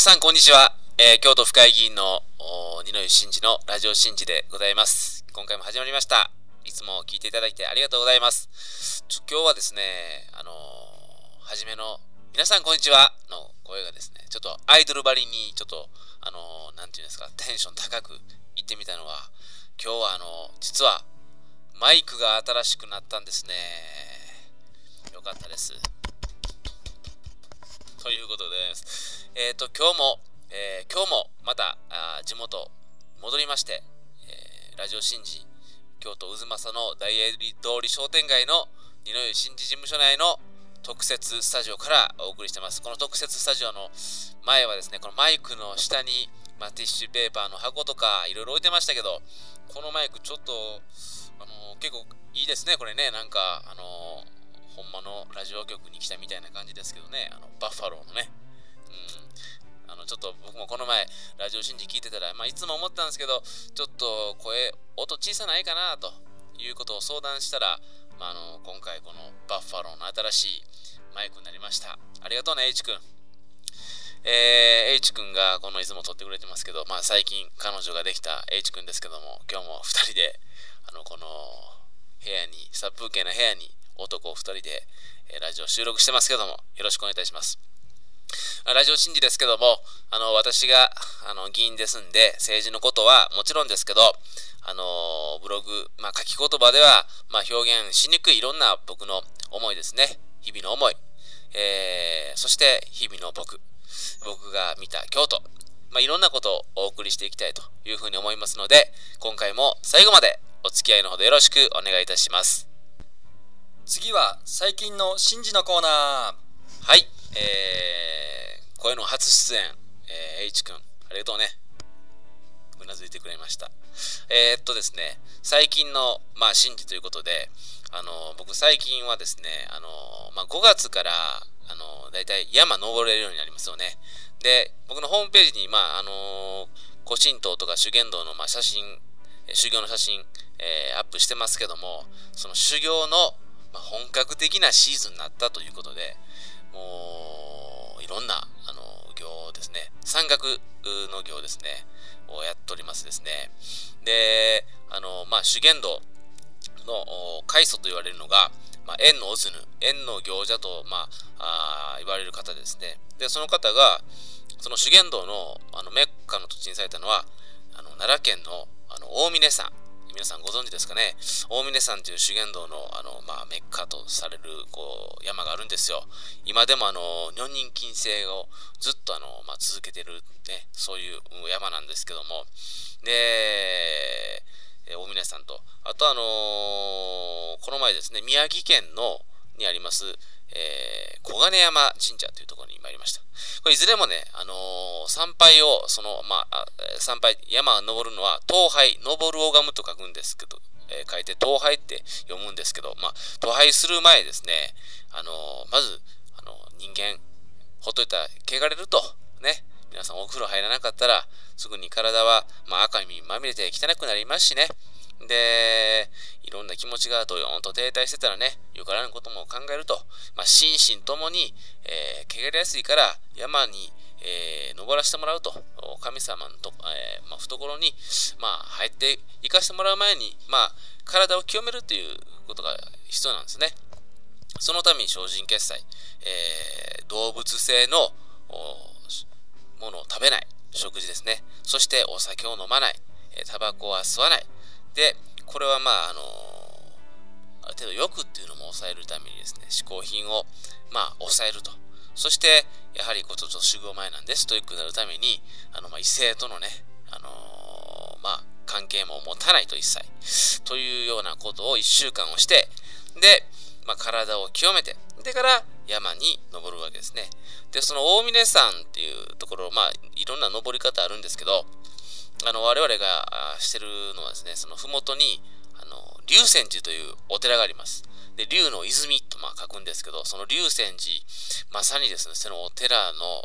さんこんにちは、京都府会議員の二之湯真司のラジオ真司でございます。今回も始まりました。いつも聞いていただいてありがとうございます。今日はですね、初めの皆さんこんにちはの声がですね、ちょっとアイドルばりにちょっとなんていうんですか、テンション高く言ってみたのは、今日は実はマイクが新しくなったんですね。よかったです。ということでございます。今日もまた地元戻りまして、ラジオ真司京都渦政の大栄通り商店街の二之湯真司事務所内の特設スタジオからお送りしてます。この特設スタジオの前はですね、このマイクの下に、ティッシュペーパーの箱とかいろいろ置いてましたけど、このマイクちょっと結構いいですね。これね、なんかほんまのラジオ局に来たみたいな感じですけどね、バッファローのね、ちょっと僕もこの前ラジオ真司聞いてたら、いつも思ったんですけど、ちょっと音小さないかなということを相談したら、今回このバッファローの新しいマイクになりました。ありがとうね H 君。H 君がいつも撮ってくれてますけど、最近彼女ができた H 君ですけども、今日も2人でこの部屋に、殺風景な部屋に男2人でラジオ収録してますけども、よろしくお願いいたします。ラジオ真司ですけども、私が議員ですんで、政治のことはもちろんですけど、ブログ、書き言葉では、表現しにくいいろんな僕の思いですね。日々の思い、そして日々の僕が見た京都、いろんなことをお送りしていきたいというふうに思いますので、今回も最後までお付き合いのほどよろしくお願いいたします。 次は最近の真司のコーナー。 はい、声の初出演、H 君ありがとうね。うなずいてくれました。ですね、最近の真司ということで、僕最近はですね、5月からだいたい山登れるようになりますよね。で、僕のホームページに古神道とか修験道の写真、修行の写真、アップしてますけども、その修行の本格的なシーズンになったということで、もういろんな行ですね、山岳の行ですねをやっておりますですね。で、修験道の開祖と言われるのが、円のオズヌ、円の行者と言われる方ですね。で、その方がその修験道のメッカの土地にされたのは奈良県の大峰山。皆さんご存知ですかね。大峰山という修験道のメッカとされる山があるんですよ。今でも女人禁制をずっと続けてるね、そういう山なんですけども、で、大峰山と、あとこの前ですね、宮城県にあります、小金山神社というところに参りました。これいずれもね、参拝を参拝、山を登るのは登拝、登る拝むと書くんですけど、書いて登拝って読むんですけど、登拝する前ですね、まず人間ほっといたら汚れるとね。皆さんお風呂入らなかったらすぐに体は赤みまみれて汚くなりますしね。で、いろんな気持ちがドヨーンと停滞してたらね、よからぬことも考えると、心身ともに、汚れやすいから山に、登らせてもらうと、神様の懐に、入っていかせてもらう前に、体を清めるということが必要なんですね。そのために精進潔斎、動物性のものを食べない食事ですね。そしてお酒を飲まない、タバコは吸わない。で、これはある程度欲っていうのも抑えるためにですね、嗜好品を抑えると。そしてやはりちょっと修行前なんでストイックになるために異性とのね、関係も持たないと一切というようなことを1週間をして、で、体を清めて、でから山に登るわけですね。で、その大峰山っていうところ、いろんな登り方あるんですけど、我々がしてるのはですね、その麓に龍泉寺というお寺があります。で、龍の泉と書くんですけど、その龍泉寺、まさにですね、そのお寺の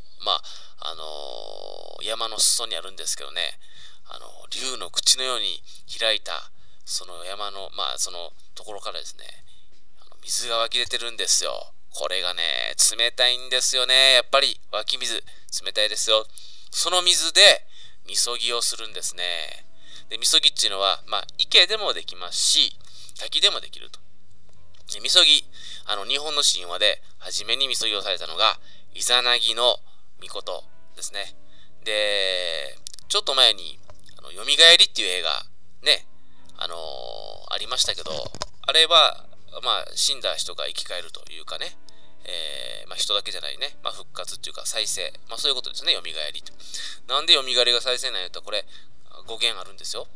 山の裾にあるんですけどね、龍の口のように開いたその山のそのところからですね、水が湧き出てるんですよ。これがね、冷たいんですよね。やっぱり湧き水冷たいですよ。 その水でみそぎをするんですね。で、みそぎっていうのは、池でもできますし、滝でもできると。で、みそぎ、日本の神話で初めにみそぎをされたのが、イザナギの御事ですね。で、ちょっと前に、よみがえりっていう映画、ね、ありましたけど、あれは、死んだ人が生き返るというかね、人だけじゃないね、復活っていうか再生、そういうことですね、よみがえりと。なんでよみがえりが再生なんやと、これ、語源あるんですよ。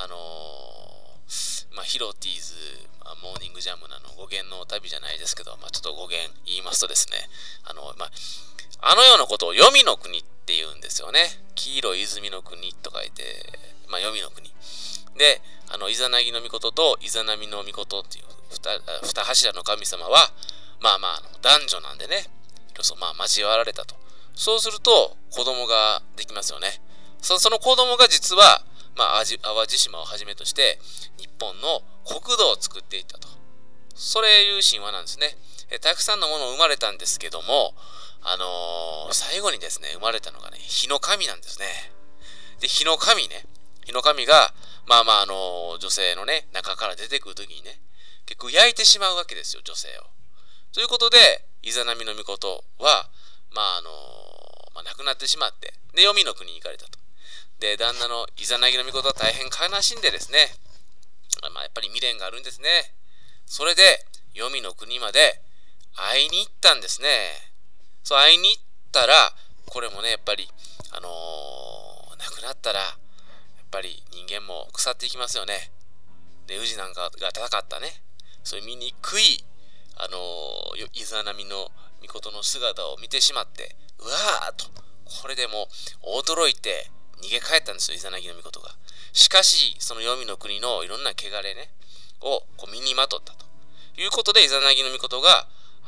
ヒロティーズ、モーニングジャムなの語源の旅じゃないですけど、ちょっと語源言いますとですね、あのようなことを黄泉の国って言うんですよね。黄色い泉の国と書いて、黄泉の国。で、イザナギの御事とイザナミの御事っていう二柱の神様は、男女なんでね、交わられたと。そうすると、子供ができますよね。その子供が実は、淡路島をはじめとして、日本の国土を作っていったと。それいう神話なんですね。たくさんのもの生まれたんですけども、最後にですね、生まれたのがね、火の神なんですね。で、火の神が、女性のね、中から出てくるときにね、結構焼いてしまうわけですよ、女性を。ということで、イザナミの御事は、亡くなってしまって、で、黄泉の国に行かれたと。で、旦那のイザナギの御事は大変悲しんでですね、やっぱり未練があるんですね。それで、黄泉の国まで会いに行ったんですね。そう、会いに行ったら、これもね、やっぱり、亡くなったら、やっぱり人間も腐っていきますよね。で、宇治なんかが戦ったね、そういう醜い、イザナミの御事の姿を見てしまって、うわーっと、これでもう驚いて逃げ帰ったんですよ、イザナギの御事が。しかし、その黄泉の国のいろんな汚れね、をこう身にまとったということで、イザナギの御事が、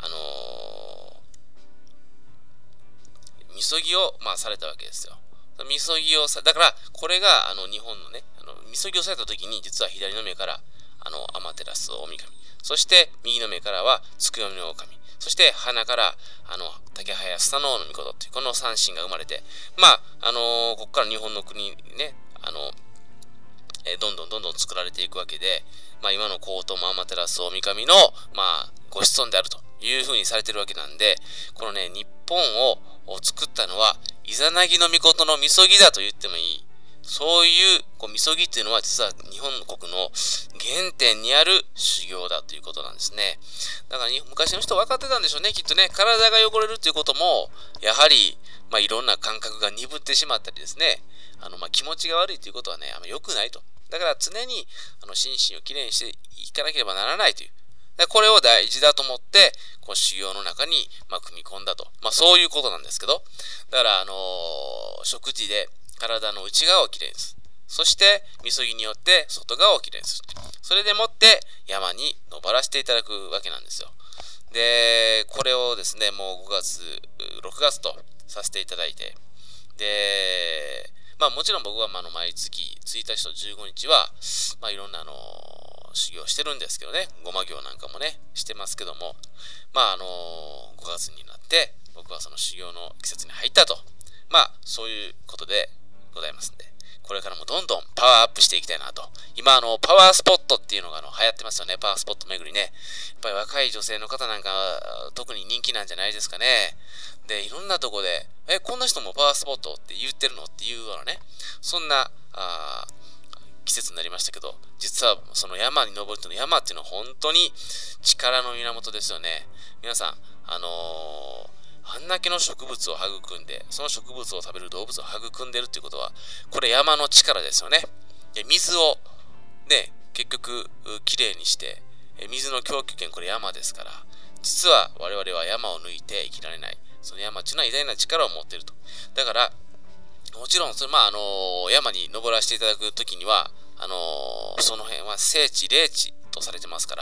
みそぎを、されたわけですよ。みそぎをだから、これが、日本のね、みそぎをされた時に、実は左の目から、アマテラス大神。そして、右の目からは、つくよみの狼。そして、鼻から、竹早スタノオの御事っていう、この三神が生まれて、ここから日本の国にね、どんどん作られていくわけで、今の皇統もアマテラス大神の、ご子孫であるというふうにされてるわけなんで、このね、日本を作ったのは、イザナギの御事のみそぎだと言ってもいい。そういう、みそぎっていうのは実は日本国の原点にある修行だということなんですね。だから昔の人分かってたんでしょうね、きっとね。体が汚れるっていうことも、やはり、いろんな感覚が鈍ってしまったりですね。気持ちが悪いということはね、良くないと。だから常に、心身をきれいにしていかなければならないという。これを大事だと思って、この修行の中に、組み込んだと。そういうことなんですけど。だから、食事で体の内側をきれいにする。そして、みそぎによって外側をきれいにする。それでもって山に登らせていただくわけなんですよ。で、これをですね、もう5月、6月とさせていただいて。で、もちろん僕は毎月1日と15日は、いろんな修行してるんですけどね、ごま行なんかもね、してますけども、5月になって、僕はその修行の季節に入ったと。そういうことでございますんで、これからもどんどんパワーアップしていきたいなと。今、パワースポットっていうのが流行ってますよね、パワースポット巡りね。やっぱり若い女性の方なんか、特に人気なんじゃないですかね。で、いろんなとこで、こんな人もパワースポットって言ってるのっていうようなね、そんな、季節になりましたけど、実はその山に登るというの山っていうのは本当に力の源ですよね。皆さん、あんだけの植物を育んで、その植物を食べる動物を育んでるっていうことは、これ山の力ですよね。で、水をね、結局きれいにして、水の供給源これ山ですから、実は我々は山を抜いて生きられない。その山っていうのは偉大な力を持っていると。だから、もちろんそれ、山に登らせていただくときには、その辺は聖地霊地とされてますから、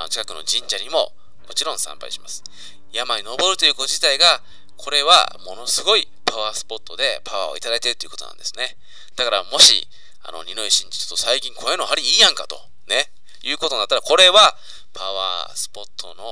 近くの神社にももちろん参拝します。山に登るということ自体が、これはものすごいパワースポットでパワーをいただいているということなんですね。だからもし、二之石にちょっと最近声の張りいいやんかと、ね、いうことになったら、これはパワースポットの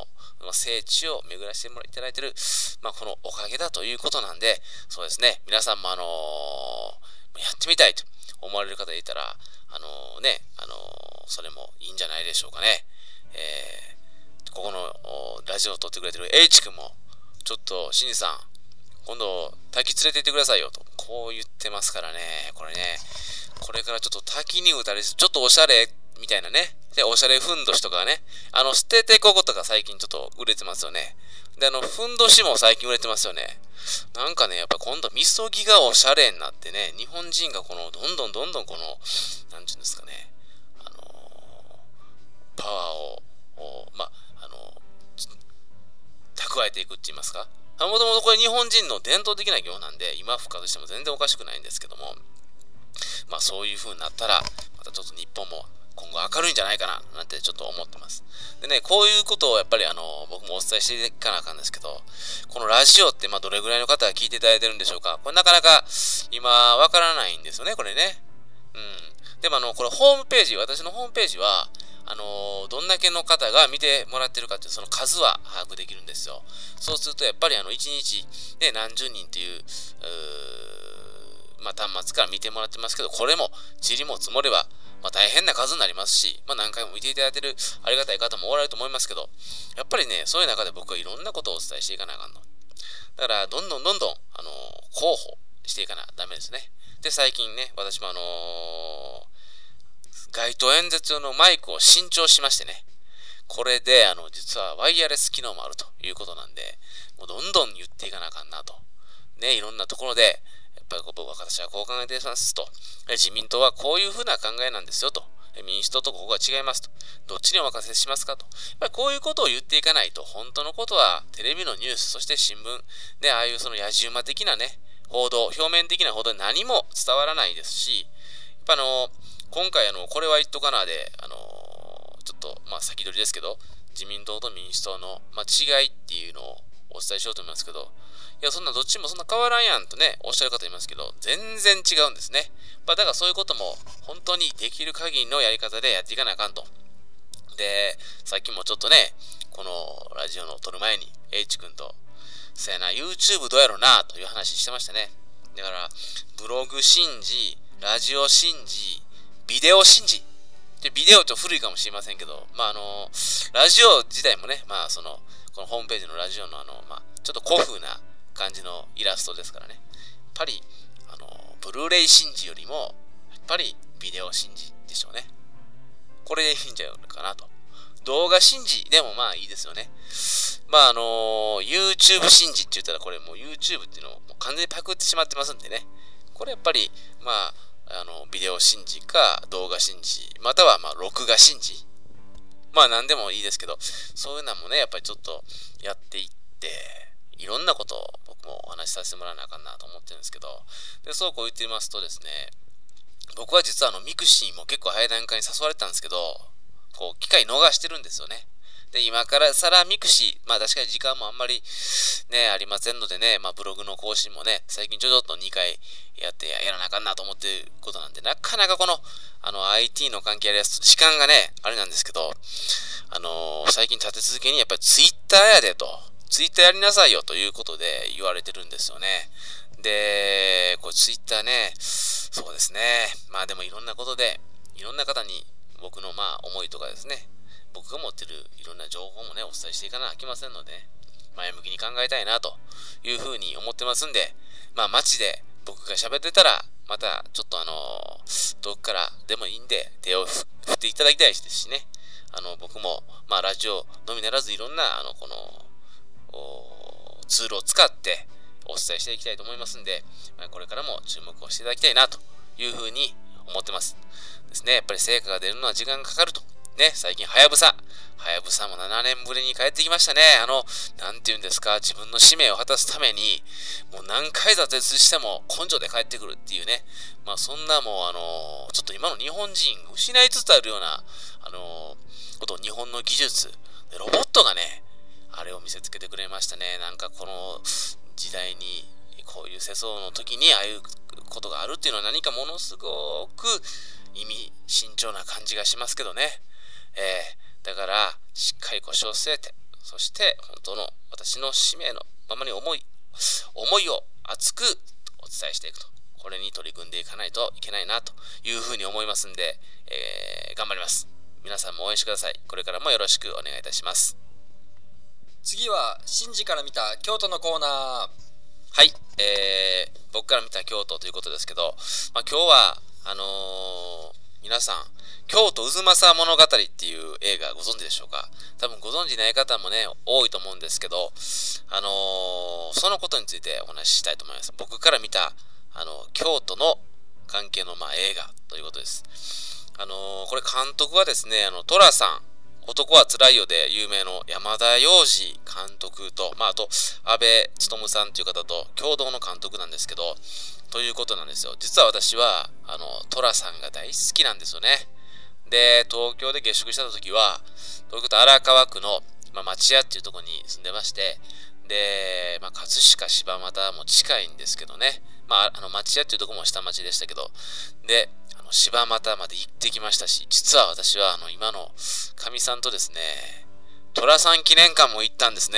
聖地を巡らせていただいている、このおかげだということなんで、そうですね、皆さんもやってみたいと思われる方がいたら、それもいいんじゃないでしょうかね。ここのラジオを撮ってくれてる H 君も、ちょっと、しんじさん、今度、滝連れて行ってくださいよと、こう言ってますからね、これね、これからちょっと滝に打たれて、ちょっとおしゃれみたいなね、で、おしゃれふんどしとかね、捨ててこことか最近ちょっと売れてますよね。で、ふんどしも最近売れてますよね。なんかね、やっぱ今度、みそぎがおしゃれになってね、日本人がどんどんこの、なんていうんですかね、パワーを、蓄えていくって言いますか。もともとこれ日本人の伝統的な行なんで、今復活しても全然おかしくないんですけども、そういう風になったら、またちょっと日本も今後明るいんじゃないかな、なんてちょっと思ってます。でね、こういうことをやっぱり僕もお伝えしていかなあかんですけど、このラジオってどれぐらいの方が聞いていただいてるんでしょうか。これなかなか今わからないんですよね、これね。でもこれホームページ、私のホームページは、どんだけの方が見てもらってるかっていうその数は把握できるんですよ。そうするとやっぱり1日で何十人っていう、端末から見てもらってますけど、これも塵も積もれば、大変な数になりますし、何回も見ていただいてるありがたい方もおられると思いますけど、やっぱりね、そういう中で僕はいろんなことをお伝えしていかなあかんの。だからどんどん広報していかなダメですね。で、最近ね、私も街頭演説用のマイクを新調しましてね、これで実はワイヤレス機能もあるということなんで、もうどんどん言っていかなあかんなと。ね、いろんなところで、やっぱり私はこう考えていますと、自民党はこういうふうな考えなんですよと、民主党とここが違いますと、どっちにお任せしますかと、やっぱりこういうことを言っていかないと、本当のことはテレビのニュース、そして新聞、ね、ああいうその野じ馬的なね、報道、表面的な報道で何も伝わらないですし、やっぱ今回これは言っとかなで、ちょっと先取りですけど、自民党と民主党の、違いっていうのをお伝えしようと思いますけど、いや、そんなどっちもそんな変わらんやんとね、おっしゃる方いますけど、全然違うんですね。だからそういうことも本当にできる限りのやり方でやっていかなあかんと。で、さっきもちょっとね、このラジオの撮る前に H 君と、そやな、YouTube どうやろなという話してましたね。だから、ブログ信じ、ラジオ信じ、ビデオ信じ。で、ビデオと古いかもしれませんけど、ラジオ自体もね、このホームページのラジオのちょっと古風な感じのイラストですからね。やっぱり、ブルーレイ信じよりも、やっぱりビデオ信じでしょうね。これでいいんじゃないかなと。動画信じでもいいですよね。YouTube 信じって言ったらこれもう YouTube っていうのをもう完全にパクってしまってますんでね。これやっぱり、ビデオ信じか動画信じ、または録画信じ。何でもいいですけど、そういうのもね、やっぱりちょっとやっていって、いろんなことを僕もお話しさせてもらわなあかんなと思ってるんですけど、で、そうこう言っていますとですね、僕は実はミクシーも結構早い段階に誘われてたんですけど、機会逃してるんですよね。で、今からさらミクシー、確かに時間もあんまりね、ありませんのでね、ブログの更新もね、最近ちょっと2回やらなあかんなと思ってることなんで、なかなかこの、IT の関係あるやつ、時間がね、あれなんですけど、最近立て続けにやっぱり Twitter やでと、Twitter やりなさいよということで言われてるんですよね。で、Twitter ね、そうですね、でもいろんなことで、いろんな方に僕の思いとかですね、僕が持ってるいろんな情報もね、お伝えしていかなきゃいけませんので、ね、前向きに考えたいなというふうに思ってますんで、街で僕が喋ってたら、またちょっと遠くからでもいいんで、手を振っていただきたいですしね、僕も、ラジオのみならずいろんな、この、ツールを使ってお伝えしていきたいと思いますんで、これからも注目をしていただきたいなというふうに思ってますですね。やっぱり成果が出るのは時間がかかるとね、最近はやぶさも7年ぶりに帰ってきましたね。なんて言うんですか、自分の使命を果たすためにもう何回挫折しても根性で帰ってくるっていうね、そんなもうちょっと今の日本人失いつつあるようなことを、日本の技術ロボットがね、あれを見せつけてくれましたね。なんかこの時代にこういう世相の時にああいうことがあるっていうのは何かものすごく意味慎重な感じがしますけどね。だからしっかり腰を据えて、 そして本当の私の使命のままに思いを熱くお伝えしていくと、これに取り組んでいかないといけないなというふうに思いますんで、頑張ります。皆さんも応援してください。これからもよろしくお願いいたします。 次はシンジから見た京都のコーナー。 はい、僕から見た京都ということですけど、今日は皆さん京都渦政物語っていう映画ご存知でしょうか。多分ご存知ない方もね多いと思うんですけど、そのことについてお話ししたいと思います。僕から見た京都の関係の映画ということです。これ監督はですね、寅さん、男はつらいよで有名の山田洋次監督と、あと阿部勉さんという方と共同の監督なんですけど、ということなんですよ。実は私は寅さんが大好きなんですよね。で、東京で下宿した時は東京都荒川区の、町屋っていうところに住んでまして、で、葛飾柴又も近いんですけどね、町屋っていうところも下町でしたけど、で柴又まで行ってきましたし、実は私は今のかみさんとですね、寅さん記念館も行ったんですね。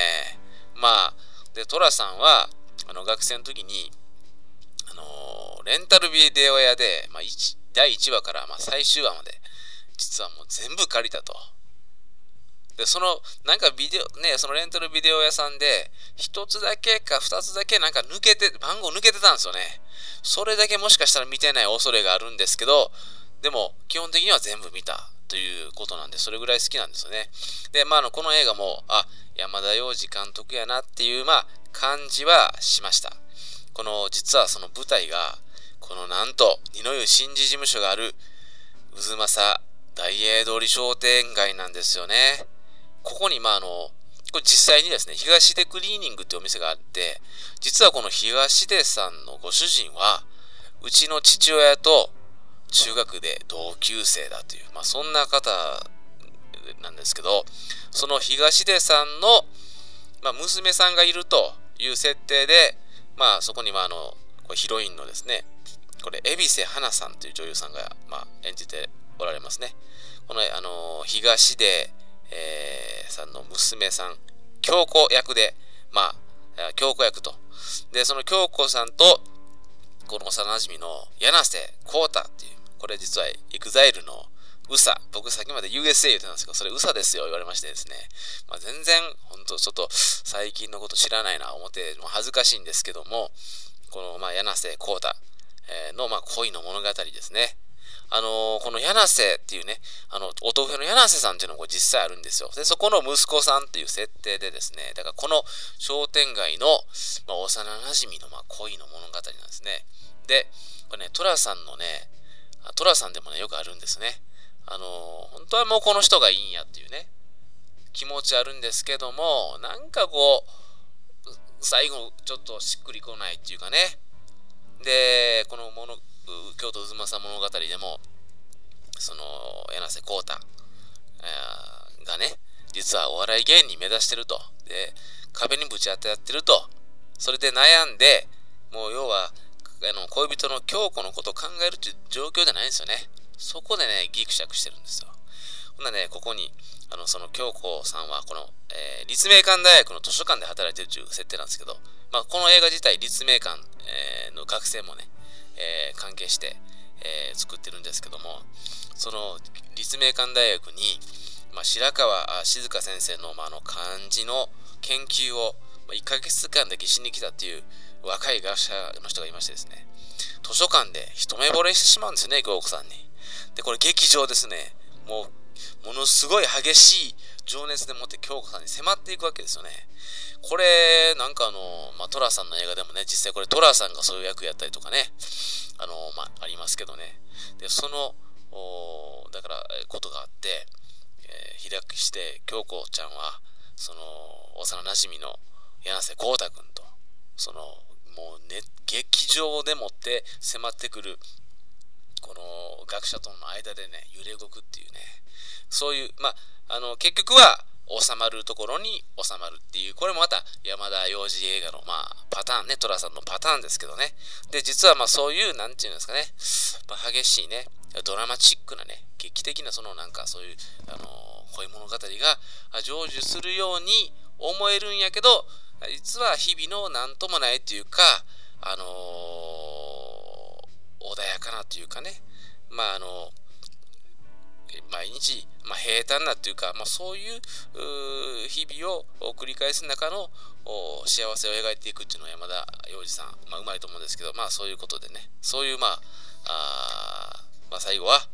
で寅さんは学生の時にレンタルビデオ屋で、第1話から最終話まで実はもう全部借りたと。でそのレンタルビデオ屋さんで1つだけか2つだけ番号抜けてたんですよね。それだけもしかしたら見てない恐れがあるんですけど、でも基本的には全部見たということなんで、それぐらい好きなんですよね。でこの映画も山田洋次監督やなっていう感じはしました。実はその舞台がなんと二の湯新事務所がある渦政大栄通り商店街なんですよね。ここにこれ実際にですね、東出クリーニングってお店があって、実はこの東出さんのご主人はうちの父親と中学で同級生だという、そんな方なんですけど、その東出さんの、娘さんがいるという設定で、そこにこれヒロインのですね、これ海老瀬花さんという女優さんが、演じておられますね。この東出さんの娘さん、京子役で、京子役と。で、その京子さんと、この幼馴染の柳瀬浩太っていう、これ実は EXILE のUSA、僕さっきまで USA 言ってたんですけど、それ USA ですよ言われましてですね、全然、本当ちょっと最近のこと知らないな思って、恥ずかしいんですけども、この柳瀬浩太の恋の物語ですね。この柳瀬っていうね、お豆腐屋の柳瀬さんっていうのが実際あるんですよ。で、そこの息子さんっていう設定でですね、だからこの商店街の、幼馴染の恋の物語なんですね。で、これね、寅さんのね、寅さんでもね、よくあるんですね。本当はもうこの人がいいんやっていうね、気持ちあるんですけども、最後ちょっとしっくりこないっていうかね。で、この京都渦政物語でもその柳瀬浩太がね、実はお笑い芸人目指してると。で、壁にぶち当てやってると。それで悩んで、もう要は恋人の京子のことを考えるという状況じゃないんですよね。そこでね、ギクシャクしてるんですよ。ほんなね、ここにその京子さんはこの、立命館大学の図書館で働いてるという設定なんですけど、この映画自体立命館、の学生もね、関係して、作ってるんですけども、その立命館大学に、白川静香先生の、漢字の研究を1ヶ月間だけしに来たっていう若い学者の人がいましてですね、図書館で一目惚れしてしまうんですよね、京子さんに。で、これ劇場ですね、ものすごい激しい情熱でもって京子さんに迫っていくわけですよね。これ寅さんの映画でもね、実際これ寅さんがそういう役やったりとかね、ありますけどね。で、そのだからことがあって、開きして京子ちゃんはその幼なじみの柳瀬浩太君ともうね、劇場でもって迫ってくるこの学者との間でね、揺れ動くっていうね、そういう結局は収まるところに収まるっていう、これもまた山田洋次映画のパターンね、寅さんのパターンですけどね。で、実はそういうなんていうんですかね、激しいね、ドラマチックなね、劇的なそういう恋物語が成就するように思えるんやけど、実は日々の何ともないというか、穏やかなというかね、毎日、平坦なというか、そういう日々を繰り返す中の幸せを描いていくっていうのは山田洋次さん、うまいと思うんですけど、そういうことでね、そういう最後は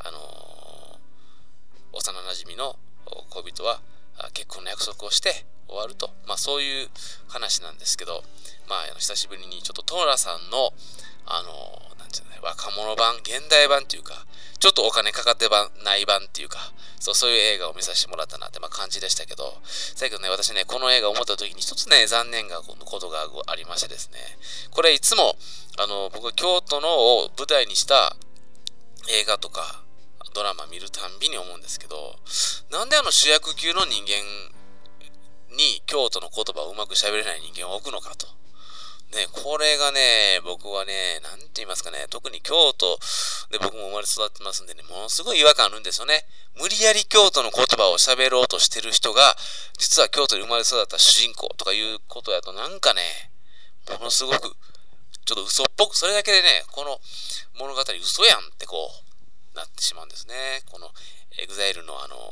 幼なじみの恋人は結婚の約束をして終わると、そういう話なんですけど、久しぶりにちょっとトラさんのなんていうのね、若者版、現代版っていうか、ちょっとお金かかってない版っていうか、そういう映画を見させてもらったなって感じでしたけど、だけどね、私ね、この映画を思った時に一つね、残念なことがありましてですね、これいつも僕は京都のを舞台にした映画とかドラマ見るたんびに思うんですけど、なんで主役級の人間に京都の言葉をうまく喋れない人間を置くのかと。ね、これがね、僕はね、なんて言いますかね、特に京都で僕も生まれ育ってますんでね、ものすごい違和感あるんですよね。無理やり京都の言葉を喋ろうとしてる人が、実は京都で生まれ育った主人公とかいうことやと、なんかね、ものすごく、ちょっと嘘っぽく、それだけでね、この物語嘘やんってなってしまうんですね。このエグザイルの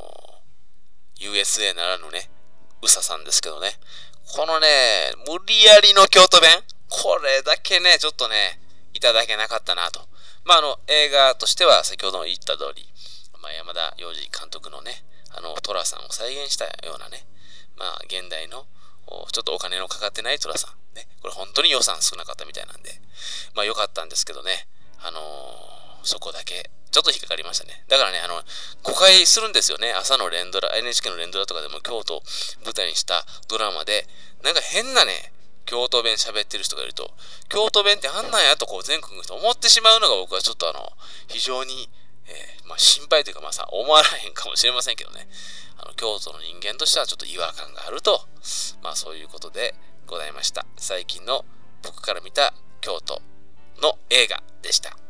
USA ならぬね、うささんですけどね。このね、無理やりの京都弁、これだけね、ちょっとね、いただけなかったなと。映画としては先ほども言った通り、山田洋次監督のね、寅さんを再現したようなね、現代のちょっとお金のかかってない寅さん。ね、これ本当に予算少なかったみたいなんで、良かったんですけどね、そこだけ、ちょっと引っかかりましたね。だからね、誤解するんですよね。朝の連ドラ、NHK の連ドラとかでも京都を舞台にしたドラマで、なんか変なね、京都弁喋ってる人がいると、京都弁ってあんなんやと全国の人思ってしまうのが僕はちょっと非常に、心配というか思わへんかもしれませんけどね。京都の人間としてはちょっと違和感があると、そういうことでございました。最近の僕から見た京都の映画でした。